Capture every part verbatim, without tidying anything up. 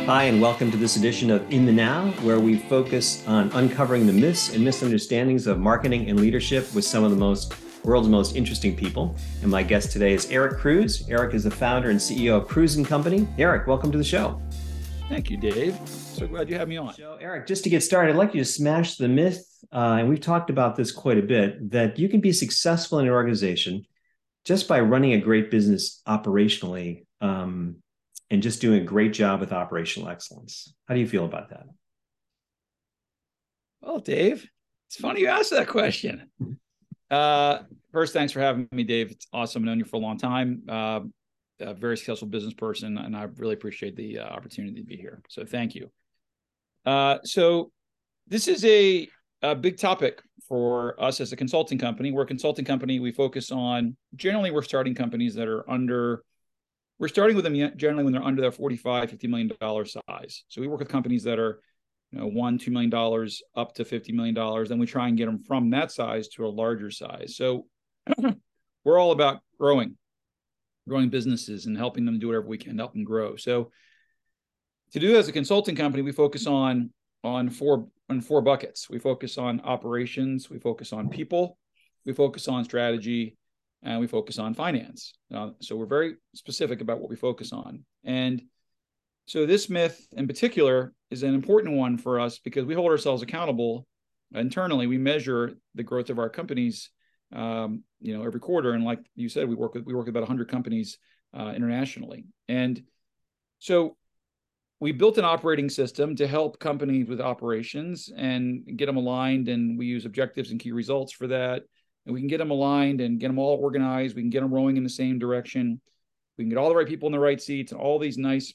Hi, and welcome to this edition of In the Now, where we focus on uncovering the myths and misunderstandings of marketing and leadership with some of the most world's most interesting people. And my guest today is Eric Kruse. Eric is the founder and C E O of Kruse and Company. Eric, welcome to the show. Thank you, Dave. So glad you have me on. So, Eric, just to get started, I'd like you to smash the myth, uh, and we've talked about this quite a bit, that you can be successful in an organization just by running a great business operationally, um, and just doing a great job with operational excellence. How do you feel about that? Well, Dave, it's funny you asked that question. Uh, first, thanks for having me, Dave. It's awesome. I've known you for a long time. Uh, a very successful business person, and I really appreciate the uh, opportunity to be here. So thank you. Uh, so this is a, a big topic for us as a consulting company. We're a consulting company. We focus on, generally, we're starting companies that are under We're starting with them generally when they're under their forty-five, fifty million dollars size. So we work with companies that are, you know, one, two million dollars up to fifty million dollars. Then we try and get them from that size to a larger size. So we're all about growing, growing businesses and helping them do whatever we can to help them grow. So to do that as a consulting company, we focus on, on four, on four buckets. We focus on operations, we focus on people, we focus on strategy, and we focus on finance. Uh, so we're very specific about what we focus on. And so this myth in particular is an important one for us because we hold ourselves accountable internally. We measure the growth of our companies, um, you know, every quarter. And like you said, we work with we work with about one hundred companies uh, internationally. And so we built an operating system to help companies with operations and get them aligned. And we use objectives and key results for that. And we can get them aligned and get them all organized. We can get them rowing in the same direction. We can get all the right people in the right seats and all these nice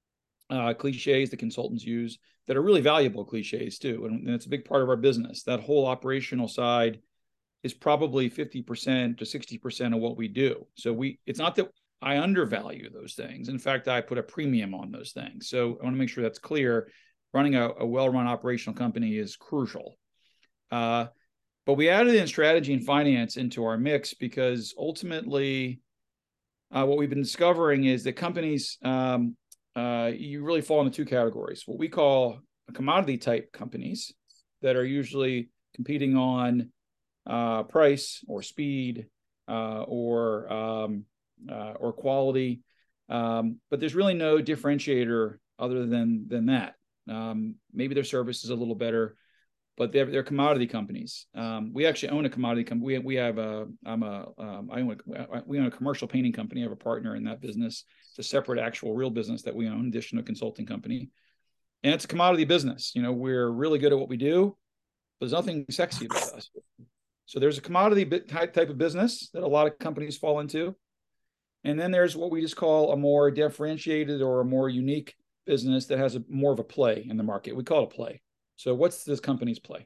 uh, cliches that consultants use that are really valuable cliches too. And, and it's a big part of our business. That whole operational side is probably fifty percent to sixty percent of what we do. So we, it's not that I undervalue those things. In fact, I put a premium on those things. So I want to make sure that's clear. Running a, a well-run operational company is crucial. Uh, But we added in strategy and finance into our mix because ultimately uh, what we've been discovering is that companies, um, uh, you really fall into two categories. What we call commodity type companies that are usually competing on uh, price or speed uh, or, um, uh, or quality. Um, but there's really no differentiator other than, than that. Um, maybe their service is a little better, but they're, they're commodity companies. Um, we actually own a commodity company. We, we have a, I'm a, um, I own a, we own a commercial painting company. I have a partner in that business. It's a separate actual real business that we own, in addition to a consulting company. And it's a commodity business. You know, we're really good at what we do, but there's nothing sexy about us. So there's a commodity type of business that a lot of companies fall into. And then there's what we just call a more differentiated or a more unique business that has a more of a play in the market. We call it a play. So what's this company's play?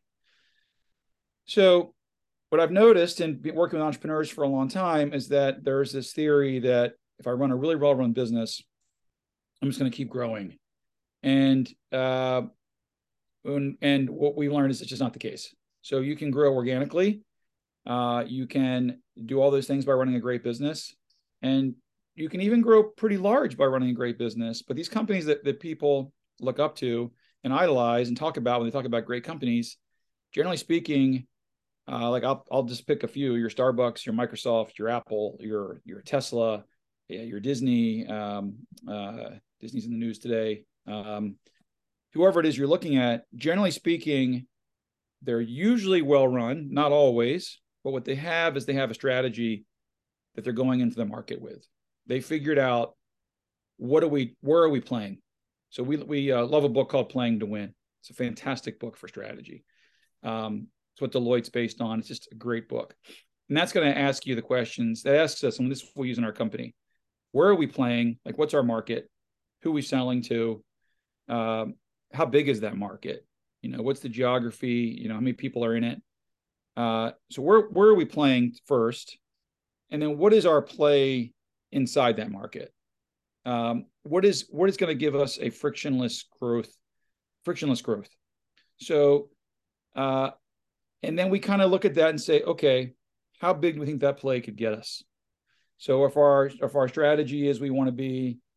So what I've noticed in working with entrepreneurs for a long time is that there's this theory that if I run a really well-run business, I'm just going to keep growing. And, uh, and, and what we learned is it's just not the case. So you can grow organically. Uh, you can do all those things by running a great business. And you can even grow pretty large by running a great business. But these companies that, that people look up to and idolize and talk about when they talk about great companies, generally speaking, uh, like I'll I'll just pick a few: your Starbucks, your Microsoft, your Apple, your your Tesla, yeah, your Disney. Um, uh, Disney's in the news today. Um, whoever it is you're looking at, generally speaking, they're usually well run, not always, but what they have is they have a strategy that they're going into the market with. They figured out what are we, where are we playing? So we we uh, love a book called Playing to Win. It's a fantastic book for strategy. Um, it's what Deloitte's based on. It's just a great book. And that's going to ask you the questions. That asks us, and this is what we use in our company. Where are we playing? Like, what's our market? Who are we selling to? Um, how big is that market? You know, what's the geography? You know, how many people are in it? Uh, so where, where are we playing first? And then what is our play inside that market? Um, what is what is going to give us a frictionless growth, frictionless growth? So, uh, and then we kind of look at that and say, okay, how big do we think that play could get us? So if our if our strategy is we want to be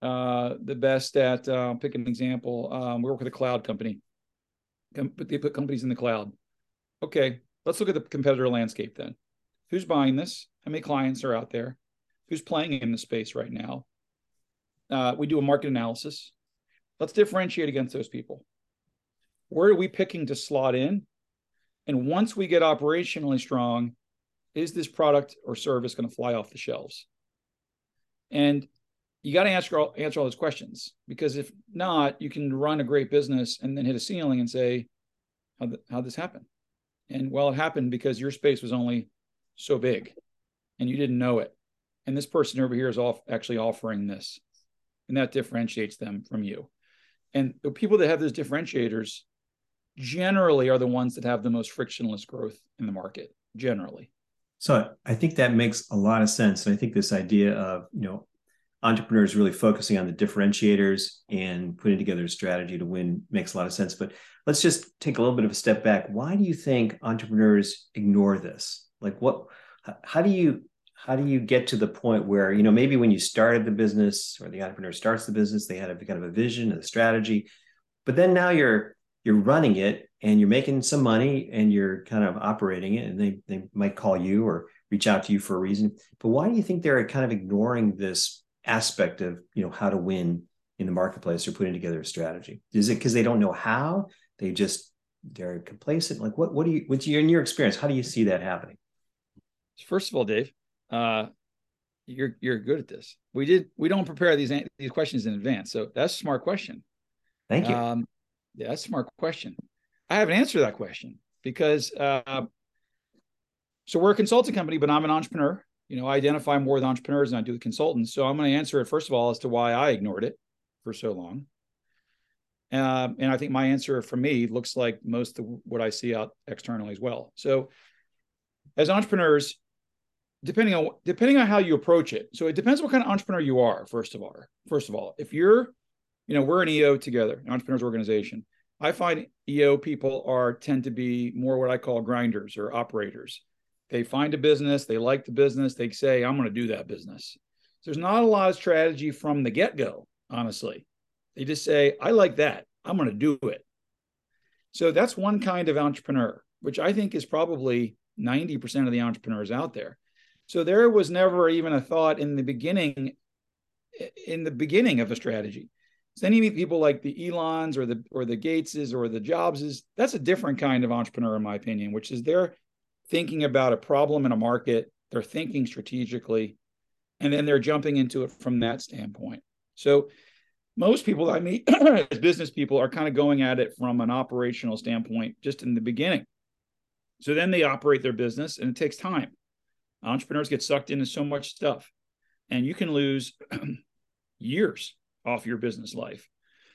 uh, the best at, uh, pick an example. Um, we work with a cloud company. They put companies in the cloud. Okay, let's look at the competitor landscape then. Who's buying this? How many clients are out there? Who's playing in the space right now? Uh, we do a market analysis. Let's differentiate against those people. Where are we picking to slot in? And once we get operationally strong, is this product or service going to fly off the shelves? And you got to answer all, answer all those questions, because if not, you can run a great business and then hit a ceiling and say, how th- how'd this happen? And well, it happened because your space was only so big and you didn't know it. And this person over here is off, actually offering this. And that differentiates them from you. And the people that have those differentiators generally are the ones that have the most frictionless growth in the market, generally. So I think that makes a lot of sense. And I think this idea of, you know, entrepreneurs really focusing on the differentiators and putting together a strategy to win makes a lot of sense. But let's just take a little bit of a step back. Why do you think entrepreneurs ignore this? Like what, how do you, how do you get to the point where, you know, maybe when you started the business or the entrepreneur starts the business, they had a kind of a vision, a strategy, but then now you're, you're running it and you're making some money and you're kind of operating it, and they, they might call you or reach out to you for a reason. But why do you think they're kind of ignoring this aspect of, you know, how to win in the marketplace or putting together a strategy? Is it because they don't know how? They just, they're complacent? Like what, what do you, what's your, in your experience, how do you see that happening? First of all, Dave, uh, you're, you're good at this. We did, we don't prepare these, these questions in advance. So that's a smart question. Thank you. Um, yeah, that's a smart question. I haven't answered that question because, uh, so we're a consulting company, but I'm an entrepreneur. You know, I identify more with entrepreneurs than I do with consultants. So I'm going to answer it, first of all, as to why I ignored it for so long. Um, and I think my answer for me looks like most of what I see out externally as well. So as entrepreneurs, depending on depending on how you approach it. So it depends what kind of entrepreneur you are, first of all. First of all, if you're, you know, we're an E O together, an entrepreneurs organization. I find E O people are tend to be more what I call grinders or operators. They find a business, they like the business, they say, I'm going to do that business. So there's not a lot of strategy from the get-go, honestly. They just say, I like that, I'm going to do it. So that's one kind of entrepreneur, which I think is probably ninety percent of the entrepreneurs out there. So there was never even a thought in the beginning, in the beginning of a strategy. So then you meet people like the Elons or the or the Gateses or the Jobses. That's a different kind of entrepreneur, in my opinion, which is they're thinking about a problem in a market, they're thinking strategically, and then they're jumping into it from that standpoint. So most people that I meet as business people are kind of going at it from an operational standpoint just in the beginning. So then they operate their business, and it takes time. Entrepreneurs get sucked into so much stuff, and you can lose years off your business life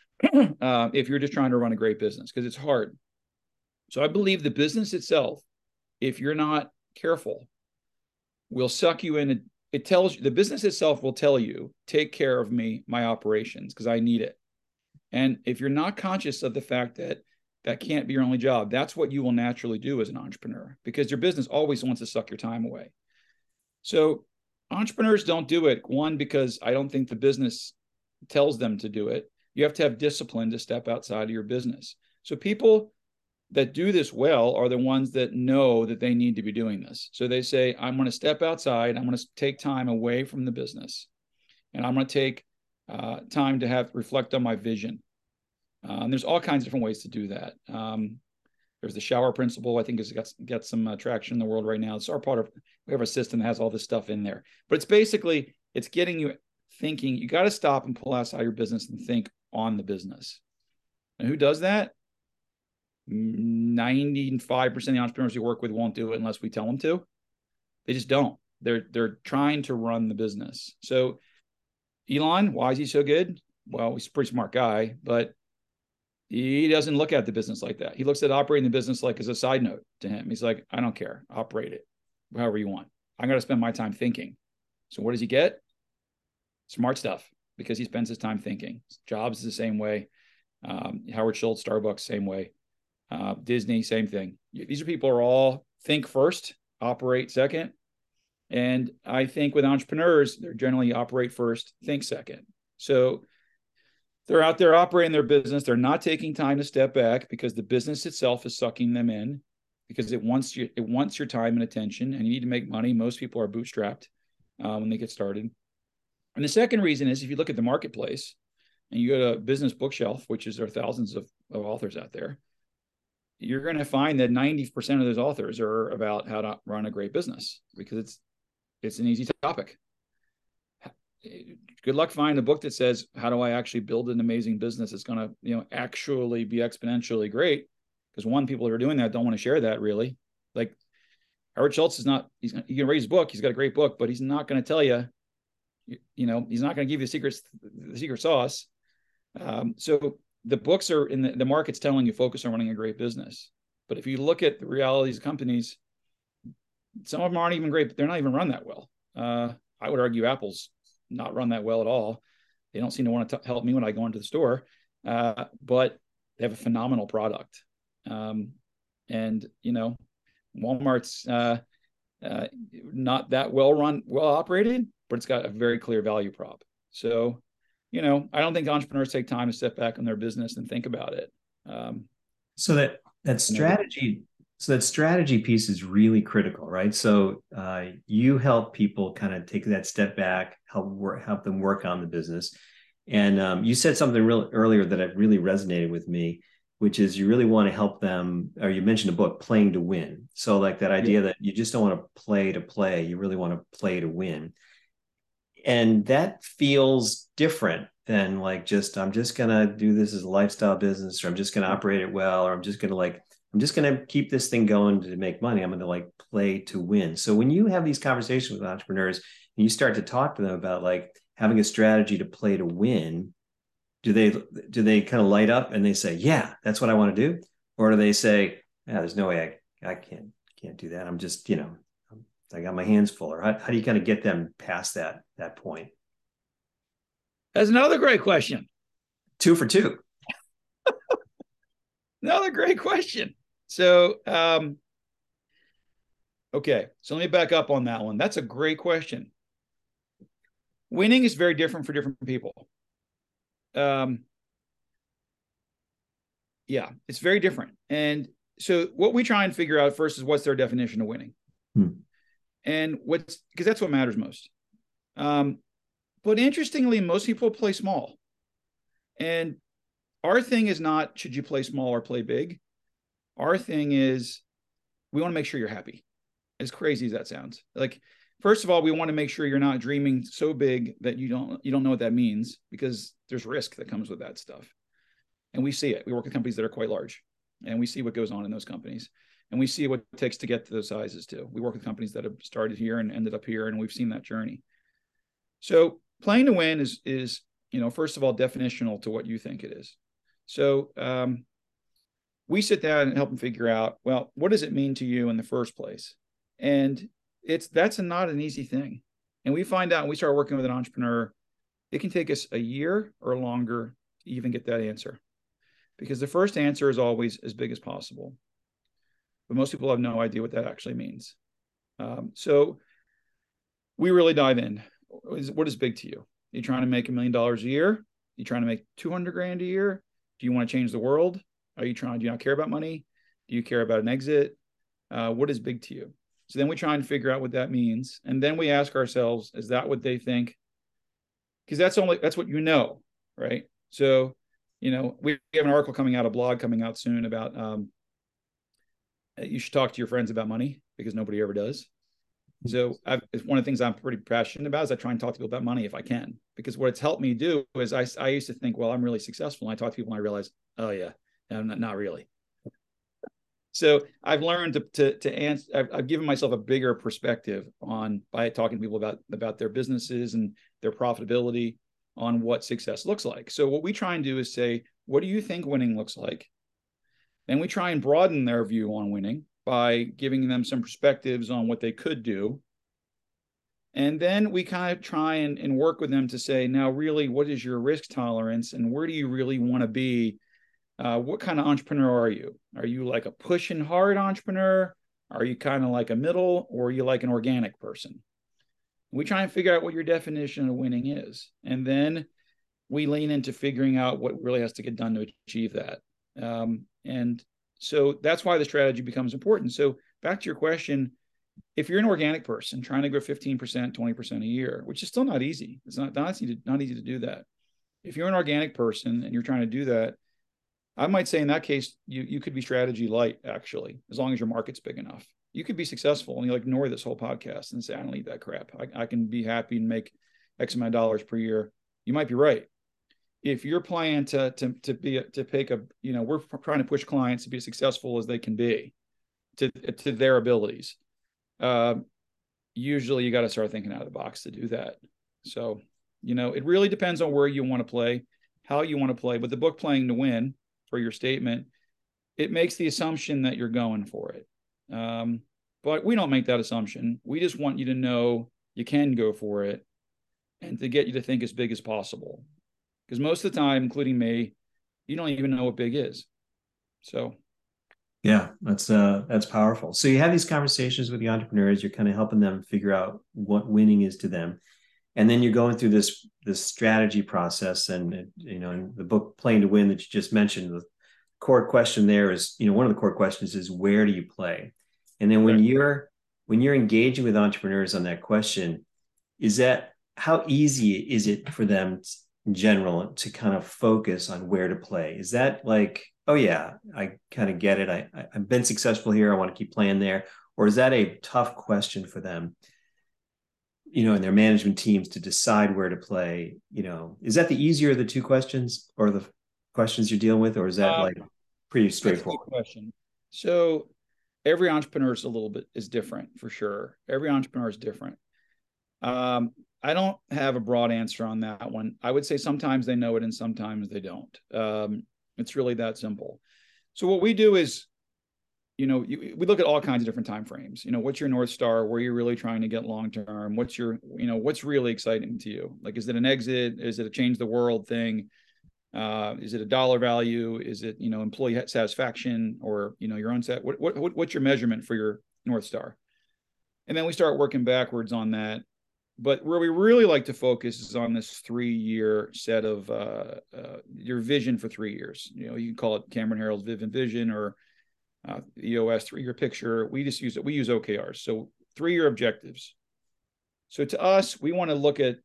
uh, if you're just trying to run a great business, because it's hard. So I believe the business itself, if you're not careful, will suck you in. It tells you, the business itself will tell you, take care of me, my operations, because I need it. And if you're not conscious of the fact that that can't be your only job, that's what you will naturally do as an entrepreneur, because your business always wants to suck your time away. So entrepreneurs don't do it, one, because I don't think the business tells them to do it. You have to have discipline to step outside of your business. So people that do this well are the ones that know that they need to be doing this. So they say, I'm going to step outside. I'm going to take time away from the business. And I'm going to take uh, time to have reflect on my vision. Uh, and there's all kinds of different ways to do that. Um, there's the shower principle. I think has got, got some uh, traction in the world right now. It's our part of, we have a system that has all this stuff in there. But it's basically, it's getting you thinking. You got to stop and pull outside your business and think on the business. And who does that? ninety-five percent of the entrepreneurs you work with won't do it unless we tell them to. They just don't. They're they're trying to run the business. So Elon, why is he so good? Well, he's a pretty smart guy, but he doesn't look at the business like that. He looks at operating the business like as a side note to him. He's like, I don't care. Operate it however you want. I'm going to spend my time thinking. So what does he get? Smart stuff, because he spends his time thinking. Jobs is the same way. Um, Howard Schultz, Starbucks, same way. Uh, Disney, same thing. These are people who are all think first, operate second. And I think with entrepreneurs, they're generally operate first, think second. So they're out there operating their business. They're not taking time to step back because the business itself is sucking them in, because it wants you, it wants your time and attention, and you need to make money. Most people are bootstrapped uh, when they get started. And the second reason is, if you look at the marketplace and you go to Business Bookshelf, which is there are thousands of, of authors out there, you're going to find that ninety percent of those authors are about how to run a great business, because it's it's an easy topic. Good luck finding a book that says, how do I actually build an amazing business that's going to, you know, actually be exponentially great? Because one, people that are doing that don't want to share that, really. Like Howard Schultz is not, he's he can write his book, he's got a great book, but he's not going to tell you, you, you know, he's not going to give you the secrets, the secret sauce. Um, so the books are in the, the market's telling you focus on running a great business. But if you look at the realities of companies, some of them aren't even great, but they're not even run that well. Uh, I would argue Apple's not run that well at all. They don't seem to want to help me when I go into the store, uh, but they have a phenomenal product. Um, and, you know, Walmart's uh, uh, not that well run, well operated, but it's got a very clear value prop. So, you know, I don't think entrepreneurs take time to step back on their business and think about it. Um, so that that strategy, so that strategy piece is really critical, right? So uh, you help people kind of take that step back, help work, help them work on the business. And um, you said something real earlier that really resonated with me, which is you really want to help them, or you mentioned a book, Playing to Win. So like that idea yeah. that you just don't want to play to play, you really want to play to win. And that feels different than like just, I'm just going to do this as a lifestyle business, or I'm just going to operate it well, or I'm just going to like, I'm just going to keep this thing going to make money. I'm going to like play to win. So when you have these conversations with entrepreneurs and you start to talk to them about like having a strategy to play to win, do they, do they kind of light up and they say, yeah, that's what I want to do? Or do they say, yeah, there's no way I, I can't, can't do that. I'm just, you know, I got my hands full. Or how, how do you kind of get them past that, that point? That's another great question. Two for two. Another great question. So, um, okay. So let me back up on that one. That's a great question. Winning is very different for different people. Um, yeah, it's very different. And so what we try and figure out first is what's their definition of winning. Hmm. And what's, because that's what matters most. Um, but interestingly, most people play small. And our thing is not, should you play small or play big? Our thing is, we want to make sure you're happy. As crazy as that sounds. Like, first of all, we want to make sure you're not dreaming so big that you don't, you don't know what that means, because there's risk that comes with that stuff. And we see it. We work with companies that are quite large, and we see what goes on in those companies. And we see what it takes to get to those sizes too. We work with companies that have started here and ended up here, and we've seen that journey. So playing to win is, is, you know, first of all, definitional to what you think it is. So um, we sit down and help them figure out, well, what does it mean to you in the first place? And it's, that's a, not an easy thing. And we find out when we start working with an entrepreneur, it can take us a year or longer to even get that answer, because the first answer is always as big as possible. But most people have no idea what that actually means. Um, so we really dive in. What is big to you? Are you trying to make a million dollars a year? Are you trying to make two hundred grand a year? Do you want to change the world? Are you trying, do you not care about money? Do you care about an exit? Uh, what is big to you? So then we try and figure out what that means. And then we ask ourselves, is that what they think? Because that's only, that's what you know, right? So, you know, we have an article coming out, a blog coming out soon about, um, you should talk to your friends about money, because nobody ever does. So I've, it's one of the things I'm pretty passionate about is I try and talk to people about money if I can, because what it's helped me do is I, I used to think, well, I'm really successful. And I talk to people and I realize, oh yeah, I'm not, not really. So I've learned to, to, to answer, I've, I've given myself a bigger perspective on, by talking to people about, about their businesses and their profitability, on what success looks like. So what we try and do is say, what do you think winning looks like? Then we try and broaden their view on winning by giving them some perspectives on what they could do. And then we kind of try and, and work with them to say, now really, what is your risk tolerance and where do you really want to be? Uh, what kind of entrepreneur are you? Are you like a pushing hard entrepreneur? Are you kind of like a middle, or are you like an organic person? We try and figure out what your definition of winning is. And then we lean into figuring out what really has to get done to achieve that. Um, and so that's why the strategy becomes important. So back to your question, if you're an organic person trying to grow fifteen percent, twenty percent a year, which is still not easy, it's not, not, easy to, not easy to do that. If you're an organic person and you're trying to do that, I might say in that case, you, you could be strategy light, actually, as long as your market's big enough. You could be successful and you like ignore this whole podcast and say, I don't need that crap. I, I can be happy and make X amount of dollars per year. You might be right. If you're planning to, to, to be, to pick a, you know, we're trying to push clients to be as successful as they can be to, to their abilities. Uh, usually you got to start thinking out of the box to do that. So, you know, it really depends on where you want to play, how you want to play. But the book Playing to Win, for your statement, it makes the assumption that you're going for it. Um, but we don't make that assumption. We just want you to know you can go for it and to get you to think as big as possible. Because most of the time, including me, you don't even know what big is. So yeah, that's uh that's powerful. So you have these conversations with the entrepreneurs, you're kind of helping them figure out what winning is to them. And then you're going through this this strategy process, and you know, in the book Playing to Win that you just mentioned, the core question there is, you know, one of the core questions is, where do you play? And then when right. you're when you're engaging with entrepreneurs on that question, is that how easy is it for them in general to kind of focus on where to play? Is that like, oh yeah, I kind of get it. I, I I've been successful here. I want to keep playing there. Or is that a tough question for them, you know, and their management teams to decide where to play? You know, is that the easier of the two questions, or the questions you're dealing with, or is that uh, like pretty straightforward? Question. So every entrepreneur is a little bit is different for sure. Every entrepreneur is different. Um, I don't have a broad answer on that one. I would say sometimes they know it and sometimes they don't. Um, it's really that simple. So what we do is, you know, you, we look at all kinds of different time frames. You know, what's your North Star? Where you're really trying to get long term? What's your, you know, what's really exciting to you? Like, is it an exit? Is it a change the world thing? Uh, is it a dollar value? Is it, you know, employee satisfaction, or, you know, your own set? What, what, what's your measurement for your North Star? And then we start working backwards on that. But where we really like to focus is on this three-year set of uh, uh, your vision for three years. You know, you can call it Cameron Herold's Vivid Vision, or uh, E O S three-year picture. We just use it. We use O K Rs. So three-year objectives. So to us, we want to look at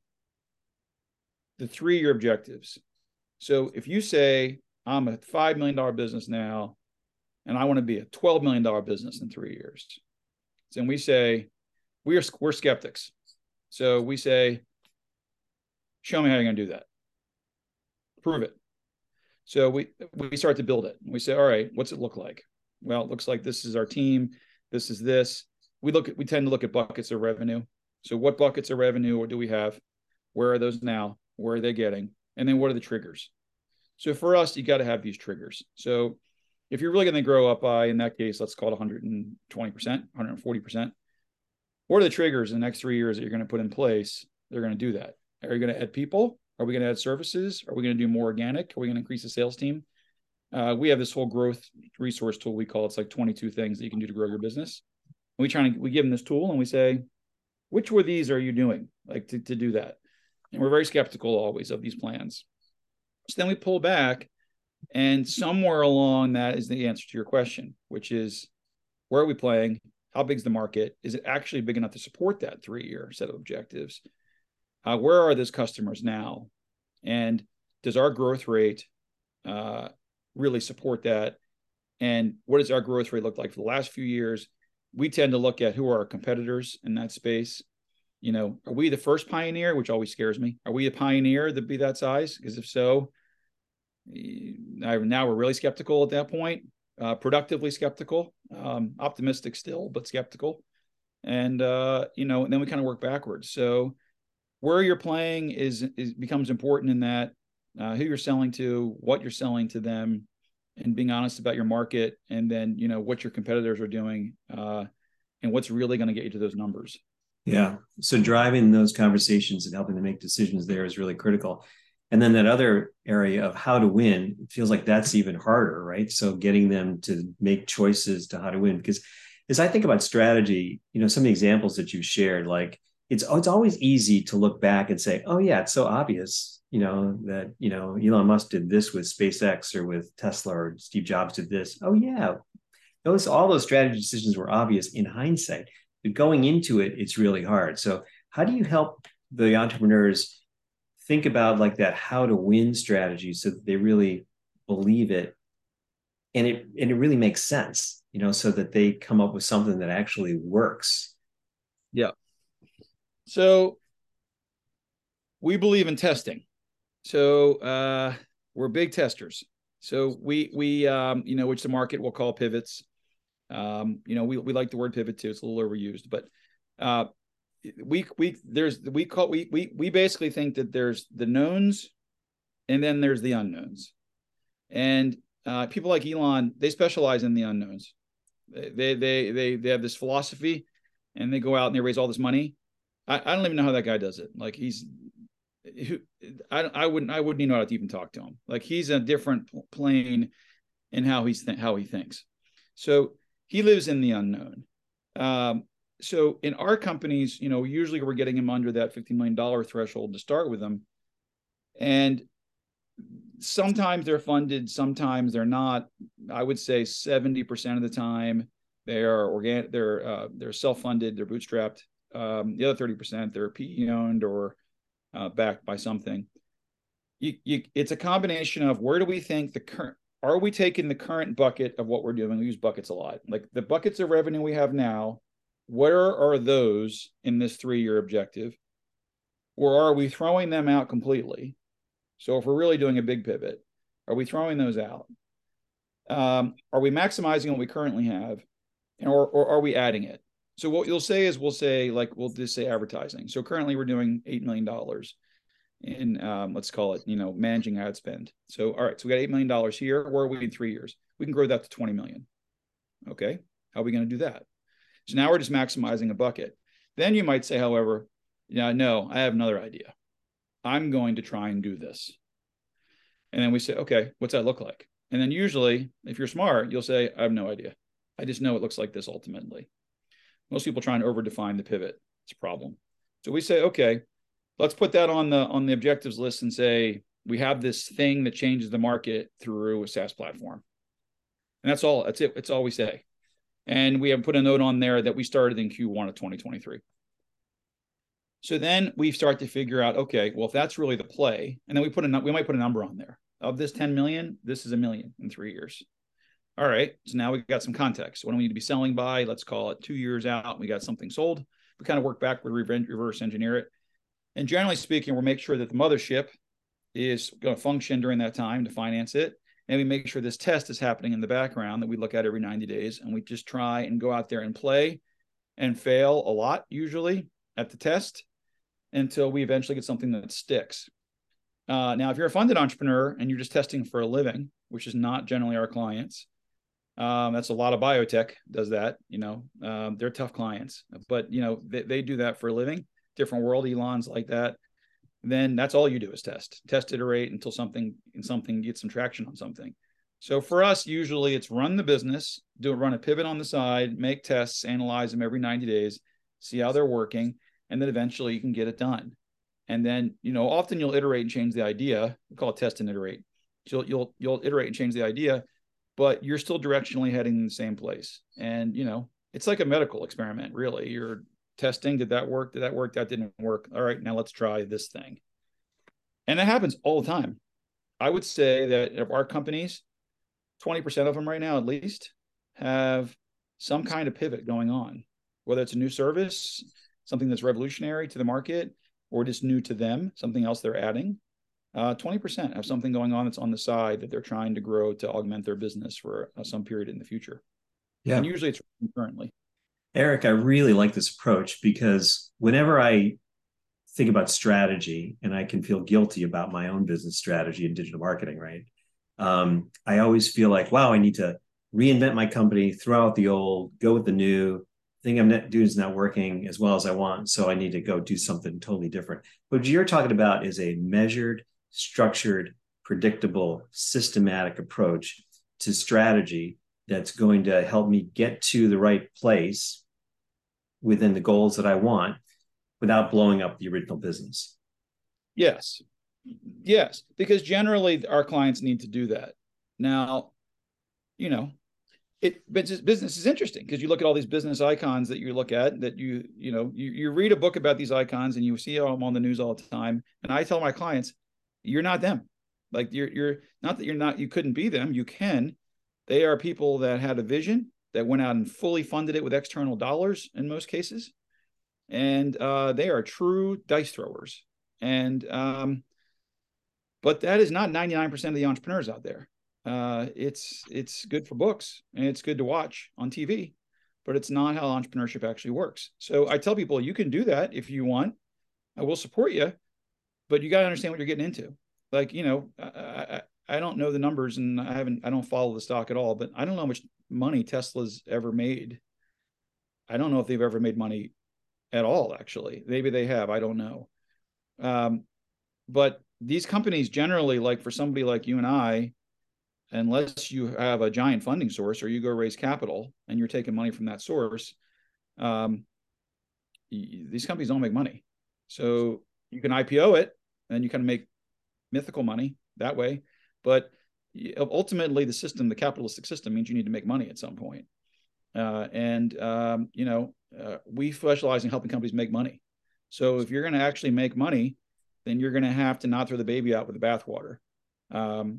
the three-year objectives. So if you say, I'm a five million dollars business now, and I want to be a twelve million dollars business in three years. Then we say, we are, we're skeptics. So we say, show me how you're going to do that. Prove it. So we, we start to build it. We say, all right, what's it look like? Well, it looks like this is our team. This is this. We look at, we tend to look at buckets of revenue. So what buckets of revenue or do we have? Where are those now? Where are they getting? And then what are the triggers? So for us, you got to have these triggers. So if you're really going to grow up by, in that case, let's call it one hundred twenty percent, one hundred forty percent. What are the triggers in the next three years that you're going to put in place? They're going to do that. Are you going to add people? Are we going to add services? Are we going to do more organic? Are we going to increase the sales team? Uh, we have this whole growth resource tool. We call it, it's like twenty-two things that you can do to grow your business. And we try to, we give them this tool and we say, which one of these are you doing like to, to do that? And we're very skeptical always of these plans. So then we pull back, and somewhere along that is the answer to your question, which is, where are we playing? How big is the market? Is it actually big enough to support that three-year set of objectives? Uh, where are those customers now? And does our growth rate uh, really support that? And what does our growth rate look like for the last few years? We tend to look at who are our competitors in that space. You know, are we the first pioneer, which always scares me? Are we a pioneer to be that size? Because if so, now we're really skeptical at that point. Uh, productively skeptical, um, optimistic still, but skeptical. And, uh, you know, and then we kind of work backwards. So where you're playing is, is becomes important in that, uh, who you're selling to, what you're selling to them, and being honest about your market. And then, you know, what your competitors are doing, uh, and what's really going to get you to those numbers. Yeah. So driving those conversations and helping them make decisions there is really critical. And then that other area of how to win, it feels like that's even harder, right? So getting them to make choices to how to win. Because as I think about strategy, you know, some of the examples that you shared, like it's it's always easy to look back and say, oh yeah, it's so obvious, you know, that, you know, Elon Musk did this with SpaceX or with Tesla, or Steve Jobs did this. Oh yeah, those all those strategy decisions were obvious in hindsight, but going into it, it's really hard. So how do you help the entrepreneurs think about like that how to win strategy so that they really believe it, and it and it really makes sense, you know, so that they come up with something that actually works? Yeah. So we believe in testing. So uh, we're big testers. So we we um, you know, which the market will call pivots. Um, you know, we we like the word pivot too. It's a little overused, but uh, we we there's we call we we we basically think that there's the knowns, and then there's the unknowns. And uh, people like Elon, they specialize in the unknowns. They they they they have this philosophy, and they go out and they raise all this money. I, I don't even know how that guy does it. Like he's, I I wouldn't I wouldn't even know how to even talk to him. Like he's a different plane in how he's th- how he thinks. So he lives in the unknown. Um, so in our companies, you know, usually we're getting him under that fifty million dollars threshold to start with them. And sometimes they're funded, sometimes they're not. I would say seventy percent of the time they are organic, they're uh, they're self-funded, they're bootstrapped. Um, the other thirty percent they're P E owned or uh, backed by something. You, you, it's a combination of where do we think the current, are we taking the current bucket of what we're doing? We use buckets a lot. Like the buckets of revenue we have now, where are those in this three-year objective? Or are we throwing them out completely? So if we're really doing a big pivot, are we throwing those out? Um, are we maximizing what we currently have? Or, or are we adding it? So what you'll say is we'll say, like, we'll just say advertising. So currently we're doing eight million dollars in, um, let's call it, you know, managing ad spend. So, all right, so we got eight million dollars here. Where are we in three years? We can grow that to twenty million. Okay. How are we going to do that? So now we're just maximizing a bucket. Then you might say, however, yeah, no, I have another idea. I'm going to try and do this. And then we say, okay, what's that look like? And then usually, if you're smart, you'll say, I have no idea. I just know it looks like this ultimately. Most people try and over-define the pivot. It's a problem. So we say, okay, let's put that on the on the objectives list and say, we have this thing that changes the market through a SaaS platform. And that's all. That's it. It's all we say. And we have put a note on there that we started in Q one of twenty twenty-three. So then we start to figure out, okay, well, if that's really the play, and then we put a we might put a number on there. Of this ten million, this is a million in three years. All right, so now we've got some context. What do we need to be selling by? Let's call it two years out. We got something sold. We kind of work backward, reverse engineer it. And generally speaking, we'll make sure that the mothership is going to function during that time to finance it. And we make sure this test is happening in the background that we look at every ninety days. And we just try and go out there and play and fail a lot, usually, at the test until we eventually get something that sticks. Uh, now, if you're a funded entrepreneur and you're just testing for a living, which is not generally our clients, um, that's a lot of biotech does that. You know, um, they're tough clients, but you know they, they do that for a living. Different world, Elon's like that. Then that's all you do is test, test, iterate until something and something gets some traction on something. So for us, usually it's run the business, do run a pivot on the side, make tests, analyze them every ninety days, see how they're working, and then eventually you can get it done. And then, you know, often you'll iterate and change the idea. We call it test and iterate. So you'll, you'll, you'll iterate and change the idea, but you're still directionally heading in the same place. And, you know, it's like a medical experiment, really. You're testing, did that work? Did that work? That didn't work. All right, now let's try this thing. And it happens all the time. I would say that of our companies, twenty percent of them right now, at least, have some kind of pivot going on, whether it's a new service, something that's revolutionary to the market, or just new to them, something else they're adding. Uh, twenty percent have something going on that's on the side that they're trying to grow to augment their business for uh, some period in the future. Yeah. And usually it's currently. Eric, I really like this approach because whenever I think about strategy, and I can feel guilty about my own business strategy in digital marketing, right? Um, I always feel like, wow, I need to reinvent my company, throw out the old, go with the new. Thing I'm not doing is not working as well as I want, so I need to go do something totally different. What you're talking about is a measured, structured, predictable, systematic approach to strategy that's going to help me get to the right place within the goals that I want, without blowing up the original business. Yes. Yes. Because generally our clients need to do that. Now, you know, it business, business is interesting because you look at all these business icons that you look at that you, you know, you, you read a book about these icons and you see them on the news all the time. And I tell my clients, you're not them. Like you're, you're not that you're not, you couldn't be them. You can. They are people that had a vision, that went out and fully funded it with external dollars in most cases. And uh, they are true dice throwers. And, um, but that is not ninety-nine percent of the entrepreneurs out there. Uh, it's, it's good for books and it's good to watch on T V, but it's not how entrepreneurship actually works. So I tell people, you can do that if you want. I will support you, but you got to understand what you're getting into. Like, you know, I, I, I don't know the numbers and I haven't, I don't follow the stock at all, but I don't know how much money Tesla's ever made. I don't know if they've ever made money at all, actually. Maybe they have, I don't know. Um, but these companies generally, like for somebody like you and I, unless you have a giant funding source or you go raise capital and you're taking money from that source, um, these companies don't make money. So you can I P O it and you kind of make mythical money that way. But ultimately, the system, the capitalistic system, means you need to make money at some point. Uh, and, um, you know, uh, we specialize in helping companies make money. So if you're going to actually make money, then you're going to have to not throw the baby out with the bathwater. Um,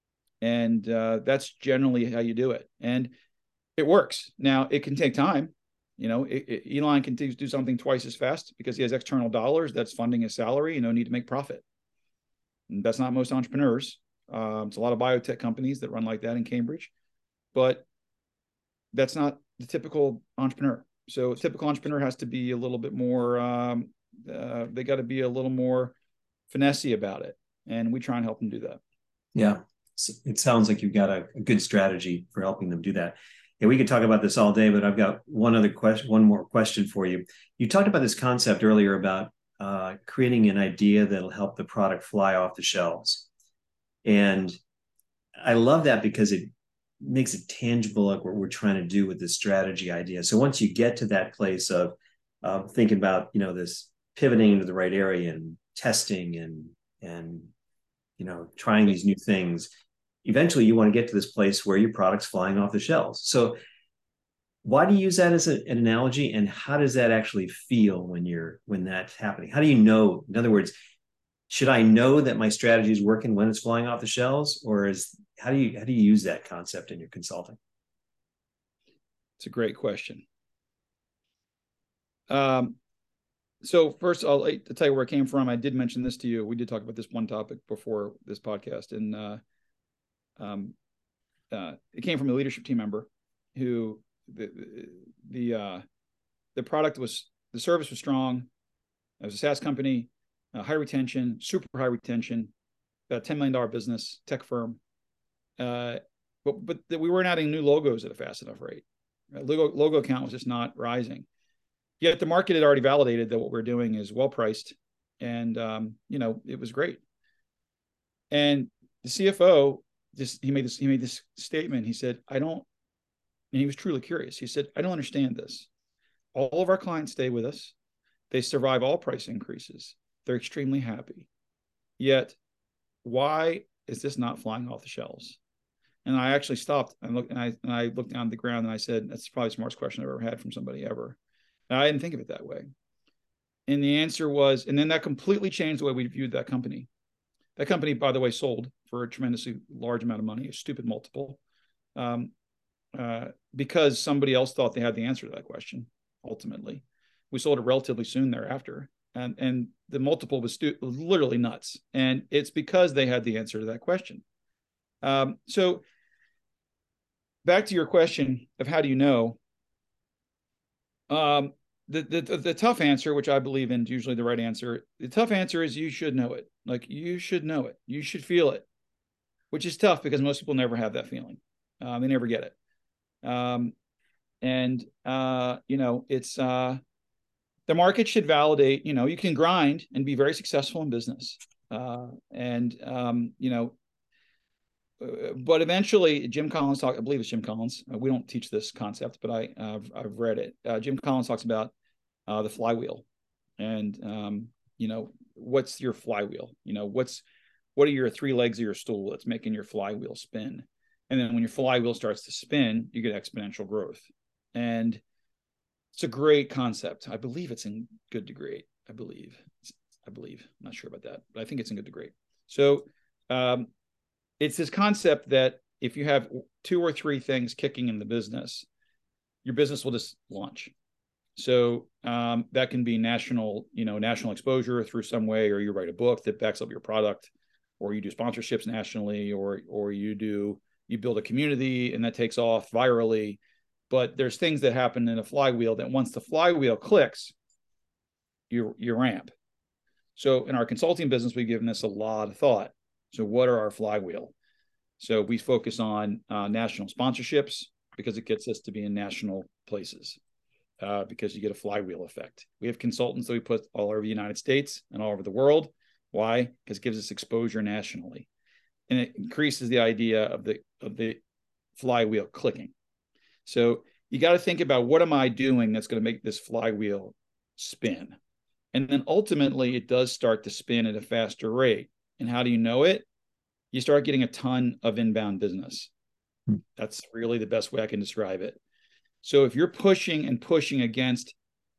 and uh, that's generally how you do it. And it works. Now, it can take time. You know, it, it, Elon can do something twice as fast because he has external dollars that's funding his salary, you know, need to make profit. And that's not most entrepreneurs. Um, it's a lot of biotech companies that run like that in Cambridge, but that's not the typical entrepreneur. So a typical entrepreneur has to be a little bit more, um, uh, they got to be a little more finessey about it. And we try and help them do that. Yeah. It sounds like you've got a, a good strategy for helping them do that. And we could talk about this all day, but I've got one other question, one more question for you. You talked about this concept earlier about uh, creating an idea that'll help the product fly off the shelves. And I love that because it makes it tangible, like what we're trying to do with this strategy idea. So once you get to that place of, of thinking about, you know, this pivoting into the right area and testing and, and, you know, trying these new things, eventually you want to get to this place where your product's flying off the shelves. So why do you use that as a, an analogy? And how does that actually feel when you're, when that's happening? How do you know, in other words, should I know that my strategy is working when it's flying off the shelves, or is, how do you, how do you use that concept in your consulting? It's a great question. Um, so first I'll, I'll tell you where it came from. I did mention this to you. We did talk about this one topic before this podcast, and uh, um, uh, it came from a leadership team member who the the uh, the product was, the service was strong. It was a SaaS company, uh, high retention, super high retention, about ten million dollars business, tech firm. Uh, but but we weren't adding new logos at a fast enough rate. Uh, logo logo count was just not rising. Yet the market had already validated that what we're doing is well priced, and um, you know, it was great. And the C F O just he made this he made this statement. He said, "I don't," and he was truly curious. He said, "I don't understand this. All of our clients stay with us. They survive all price increases. They're extremely happy. Yet, why is this not flying off the shelves?" And I actually stopped and looked, and I and I looked down at the ground and I said, "That's probably the smartest question I've ever had from somebody ever." And I didn't think of it that way. And the answer was, and then that completely changed the way we viewed that company. That company, by the way, sold for a tremendously large amount of money, a stupid multiple, um, uh, because somebody else thought they had the answer to that question. Ultimately, we sold it relatively soon thereafter, and and the multiple was, stu- was literally nuts. And it's because they had the answer to that question. Um, so back to your question of how do you know? Um, the, the the tough answer, which I believe in, is usually the right answer. The tough answer is you should know it. Like you should know it. You should feel it, which is tough because most people never have that feeling. Uh, they never get it. Um, and uh, you know, it's uh, the market should validate. You know, you can grind and be very successful in business. Uh, and um, you know, but eventually, Jim Collins talk. I believe it's Jim Collins. Uh, we don't teach this concept, but I uh, I've, I've read it. Uh, Jim Collins talks about uh, the flywheel, And, um, you know, what's your flywheel? You know, what's, what are your three legs of your stool that's making your flywheel spin? And then when your flywheel starts to spin, you get exponential growth. And it's a great concept. I believe it's in Good to Great. I believe, I believe, I'm not sure about that, but I think it's in Good to Great. So um, it's this concept that if you have two or three things kicking in the business, your business will just launch. So um, that can be national, you know, national exposure through some way, or you write a book that backs up your product, or you do sponsorships nationally, or or you do you build a community and that takes off virally. But there's things that happen in a flywheel that once the flywheel clicks, you you ramp. So in our consulting business, we've given this a lot of thought. So what are our flywheel? So we focus on uh, national sponsorships because it gets us to be in national places. Uh, because you get a flywheel effect. We have consultants that we put all over the United States and all over the world. Why? Because it gives us exposure nationally. And it increases the idea of the of the flywheel clicking. So you got to think about, what am I doing that's going to make this flywheel spin? And then ultimately it does start to spin at a faster rate. And how do you know it? You start getting a ton of inbound business. Hmm. That's really the best way I can describe it. So if you're pushing and pushing against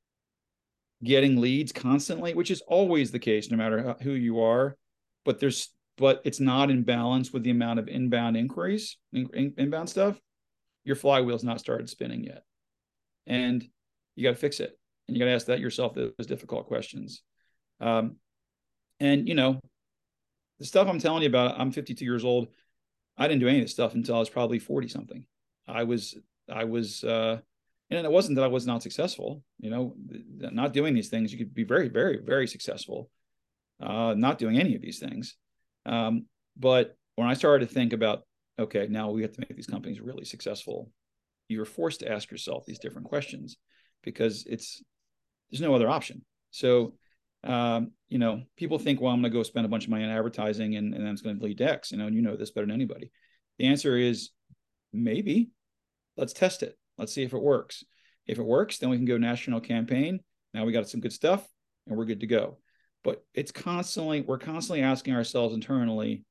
getting leads constantly, which is always the case, no matter who you are, but there's, but it's not in balance with the amount of inbound inquiries, in, inbound stuff, your flywheel's not started spinning yet. And you got to fix it. And you got to ask that yourself, those difficult questions. Um, and, you know, the stuff I'm telling you about, I'm fifty-two years old. I didn't do any of this stuff until I was probably forty something. I was I was, uh, and it wasn't that I was not successful, you know, not doing these things. You could be very, very, very successful, uh, not doing any of these things. Um, but when I started to think about, okay, now we have to make these companies really successful, you're forced to ask yourself these different questions because it's, there's no other option. So, um, you know, people think, well, I'm going to go spend a bunch of money on advertising and, and then it's going to lead to X, you know, and you know this better than anybody. The answer is maybe. Let's test it. Let's see if it works. If it works, then we can go national campaign. Now we got some good stuff and we're good to go. But it's constantly, we're constantly asking ourselves internally,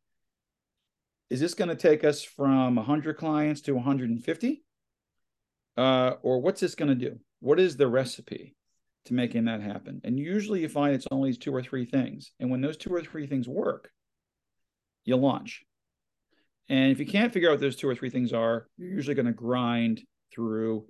is this going to take us from one hundred clients to one hundred fifty? Uh, or what's this going to do? What is the recipe to making that happen? And usually you find it's only two or three things. And when those two or three things work, you launch. And if you can't figure out what those two or three things are, you're usually going to grind through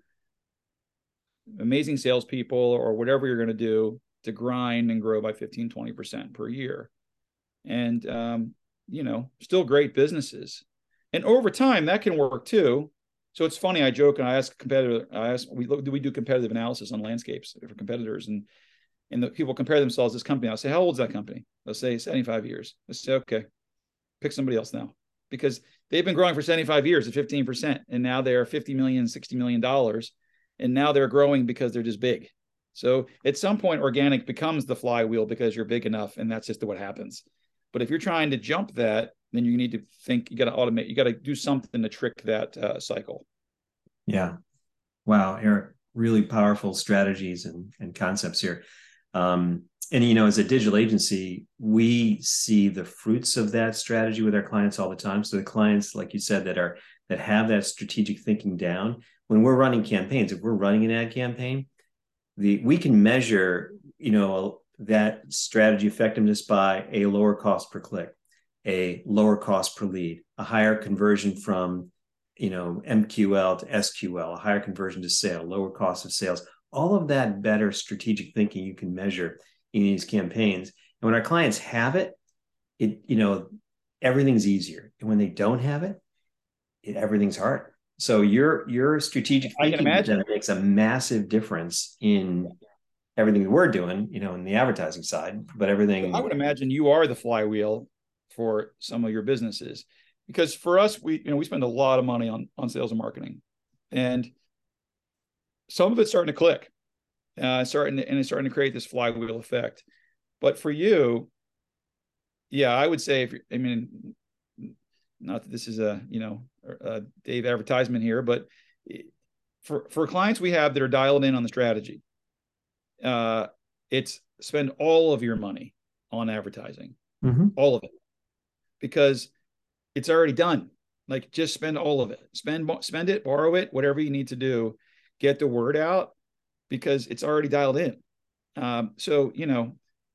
amazing salespeople or whatever you're going to do to grind and grow by fifteen, twenty percent per year. And, um, you know, still great businesses. And over time, that can work too. So it's funny, I joke and I ask a competitor, I ask, we look, do we do competitive analysis on landscapes for competitors? And, and the people compare themselves to this company. I'll say, how old is that company? They'll say seventy-five years. I say, okay, pick somebody else now. Because they've been growing for seventy-five years at fifteen percent. And now they're fifty million, sixty million dollars. And now they're growing because they're just big. So at some point, organic becomes the flywheel because you're big enough. And that's just what happens. But if you're trying to jump that, then you need to think, you got to automate, you got to do something to trick that uh, cycle. Yeah. Wow, Eric, really powerful strategies and, and concepts here. Um, And, you know, as a digital agency, we see the fruits of that strategy with our clients all the time. So the clients, like you said, that are that have that strategic thinking down, when we're running campaigns, if we're running an ad campaign, the we can measure, you know, that strategy effectiveness by a lower cost per click, a lower cost per lead, a higher conversion from, you know, M Q L to S Q L, a higher conversion to sale, lower cost of sales. All of that better strategic thinking you can measure in these campaigns. And when our clients have it, it, you know, everything's easier. And when they don't have it, it everything's hard. So your, your strategic I can thinking imagine. makes a massive difference in everything we're doing, you know, in the advertising side, but everything. I would imagine you are the flywheel for some of your businesses, because for us, we, you know, we spend a lot of money on, on sales and marketing, and some of it's starting to click. Uh, starting to, and it's starting to create this flywheel effect. But for you, yeah, I would say, if I mean, not that this is a, you know, a Dave advertisement here, but for for clients we have that are dialed in on the strategy, uh, it's spend all of your money on advertising, mm-hmm. all of it, because it's already done. Like, just spend all of it, spend, spend it, borrow it, whatever you need to do, get the word out, because it's already dialed in. Um, so, you know,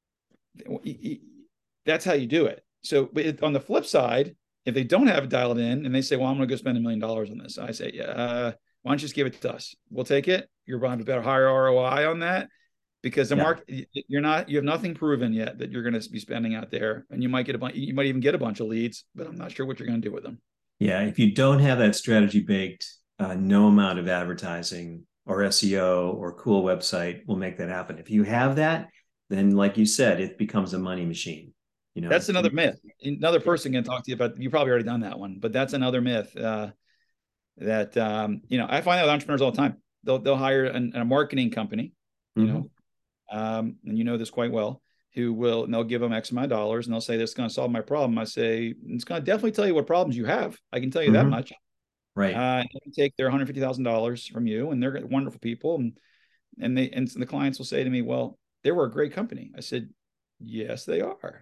that's how you do it. So but on the flip side, if they don't have it dialed in and they say, well, I'm going to go spend a million dollars on this, I say, yeah, uh, why don't you just give it to us? We'll take it. You're going to have a better, higher R O I on that, because the yeah. market, you're not, you have nothing proven yet that you're going to be spending out there, and you might get a bunch, you might even get a bunch of leads, but I'm not sure what you're going to do with them. Yeah. If you don't have that strategy baked, uh, no amount of advertising or S E O or cool website will make that happen. If you have that, then like you said, it becomes a money machine. You know, that's another myth. Another person can talk to you about, you probably already done that one, but that's another myth uh, that, um, you know, I find that with entrepreneurs all the time. They'll, they'll hire an, a marketing company, you mm-hmm. know, um, and you know this quite well, who will, and they'll give them X amount of dollars and they'll say, this is going to solve my problem. I say, it's going to definitely tell you what problems you have. I can tell you mm-hmm. that much. Right. Uh, and they take their one hundred fifty thousand dollars from you, and they're wonderful people. And, and they, and the clients will say to me, well, they were a great company. I said, yes, they are.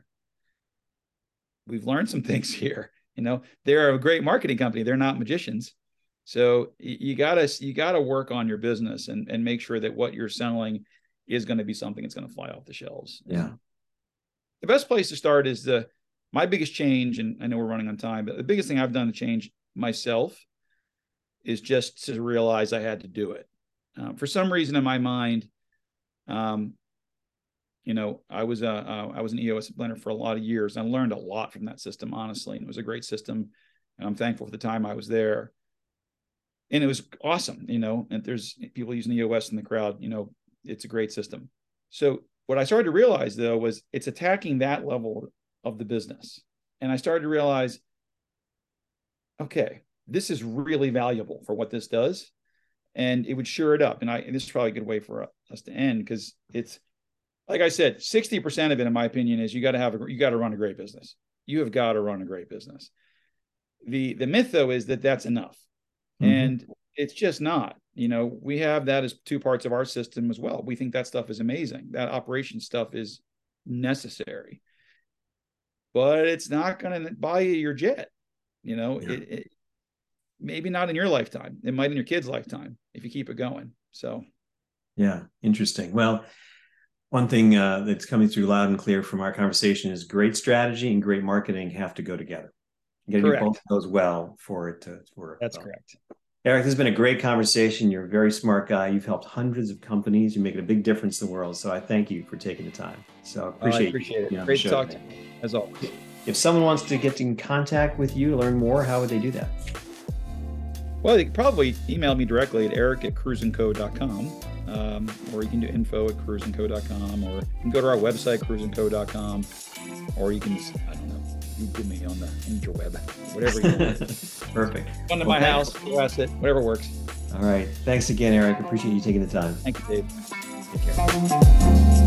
We've learned some things here. You know, they're a great marketing company. They're not magicians. So you gotta, you gotta work on your business and, and make sure that what you're selling is going to be something that's going to fly off the shelves. Yeah. The best place to start is the, my biggest change, and I know we're running on time, but the biggest thing I've done to change myself is just to realize I had to do it. Uh, for some reason in my mind, um, you know, I was a, uh, I was an E O S blender for a lot of years. And I learned a lot from that system, honestly. And it was a great system. And I'm thankful for the time I was there. And it was awesome, you know, and there's people using E O S in the crowd, you know, it's a great system. So what I started to realize, though, was it's attacking that level of the business. And I started to realize, okay, this is really valuable for what this does. And it would sure it up. And I, and this is probably a good way for us to end, because it's, like I said, sixty percent of it, in my opinion, is you got to have a, you got to run a great business. You have got to run a great business. The, the myth, though, is that that's enough. Mm-hmm. And it's just not. You know, we have that as two parts of our system as well. We think that stuff is amazing. That operation stuff is necessary, but it's not going to buy you your jet. You know, yeah. it, it maybe not in your lifetime. It might in your kid's lifetime if you keep it going. So, yeah, interesting. Well, one thing uh, that's coming through loud and clear from our conversation is great strategy and great marketing have to go together. You got to do both of those well for it to work. That's well. correct. Eric, this has been a great conversation. You're a very smart guy. You've helped hundreds of companies. You're making a big difference in the woruld. So I thank you for taking the time. So appreciate, oh, I appreciate you it. Great to talk to you, as always. If someone wants to get in contact with you to learn more, how would they do that? Well, they could probably email me directly at eric at cruise and co dot com, um, or you can do info at cruise and co dot com, or you can go to our website, cruise and co dot com, or you can, I don't know, you give me on the interweb, whatever you want. Perfect. Come to well, my house, bless it, whatever works. All right. Thanks again, Eric. Appreciate you taking the time. Thank you, Dave. Take care.